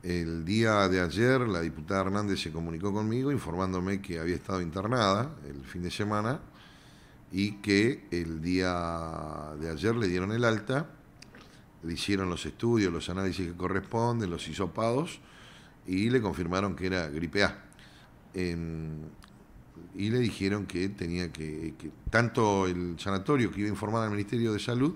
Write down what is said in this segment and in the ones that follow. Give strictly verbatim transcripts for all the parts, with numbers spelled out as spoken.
El día de ayer la diputada Hernández se comunicó conmigo informándome que había estado internada el fin de semana y que el día de ayer le dieron el alta, le hicieron los estudios, los análisis que corresponden, los hisopados y le confirmaron que era gripe A. Eh, y le dijeron que tenía que, que tanto el sanatorio que iba a informar al Ministerio de Salud,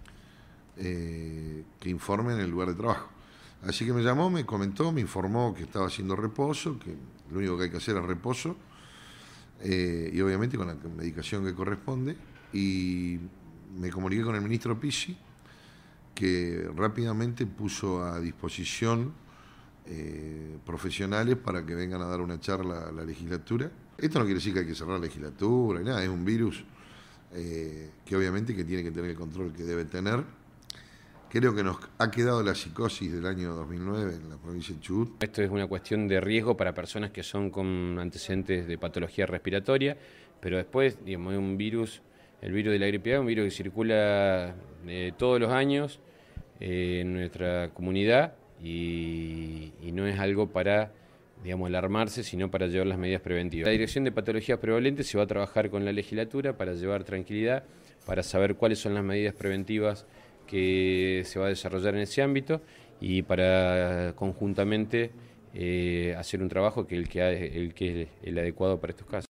eh, que informe en el lugar de trabajo. Así que me llamó, me comentó, me informó que estaba haciendo reposo, que lo único que hay que hacer es reposo, eh, y obviamente con la medicación que corresponde, y me comuniqué con el ministro Pizzi, que rápidamente puso a disposición eh, profesionales para que vengan a dar una charla a la legislatura. Esto no quiere decir que hay que cerrar la legislatura, ni nada, es un virus eh, que obviamente que tiene que tener el control que debe tener. Creo que nos ha quedado la psicosis del año dos mil nueve en la provincia de Chubut. Esto es una cuestión de riesgo para personas que son con antecedentes de patología respiratoria, pero después, digamos, es un virus, el virus de la gripe A, un virus que circula eh, todos los años eh, en nuestra comunidad y, y no es algo para, digamos, alarmarse, sino para llevar las medidas preventivas. La Dirección de Patologías Prevalentes se va a trabajar con la legislatura para llevar tranquilidad, para saber cuáles son las medidas preventivas que se va a desarrollar en ese ámbito y para conjuntamente eh, hacer un trabajo que el que, el que es el adecuado para estos casos.